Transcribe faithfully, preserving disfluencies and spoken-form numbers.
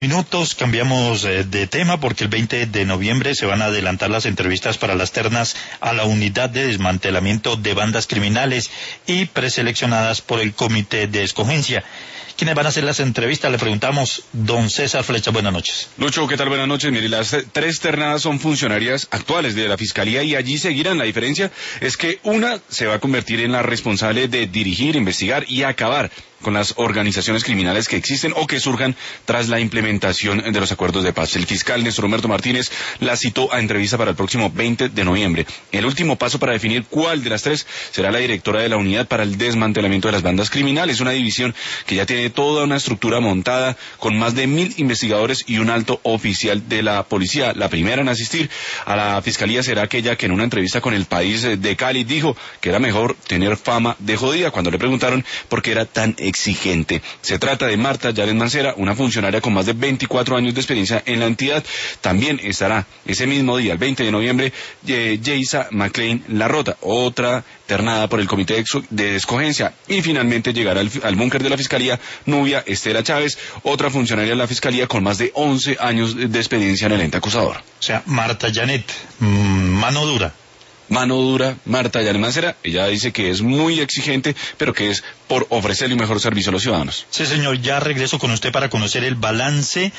Minutos, cambiamos eh, de tema porque el veinte de noviembre se van a adelantar las entrevistas para las ternas a la unidad de desmantelamiento de bandas criminales y preseleccionadas por el comité de escogencia. ¿Quiénes van a hacer las entrevistas? Le preguntamos, don César Flecha, buenas noches. Lucho, ¿qué tal? Buenas noches. Mire, las tres ternadas son funcionarias actuales de la Fiscalía y allí seguirán. La diferencia es que una se va a convertir en la responsable de dirigir, investigar y acabar con las organizaciones criminales que existen o que surjan tras la implementación de los acuerdos de paz. El fiscal Néstor Humberto Martínez la citó a entrevista para el próximo veinte de noviembre. El último paso para definir cuál de las tres será la directora de la unidad para el desmantelamiento de las bandas criminales, una división que ya tiene toda una estructura montada con más de mil investigadores y un alto oficial de la policía. La primera en asistir a la fiscalía será aquella que en una entrevista con El País de Cali dijo que era mejor tener fama de jodida cuando le preguntaron por qué era tan exigente. Se trata de Marta Janet Mancera, una funcionaria con más de veinticuatro años de experiencia en la entidad. También estará ese mismo día, el veinte de noviembre, eh, Yeisa McLean Larrota, otra ternada por el comité de, de escogencia. Y finalmente llegará al, al búnker de la Fiscalía Nubia Estela Chávez, otra funcionaria de la Fiscalía con más de once años de experiencia en el ente acusador. O sea, Marta Janet, mmm, mano dura. Mano dura, Marta Janet Mancera. Ella dice que es muy exigente, pero que es por ofrecerle un mejor servicio a los ciudadanos. Sí, señor, ya regreso con usted para conocer el balance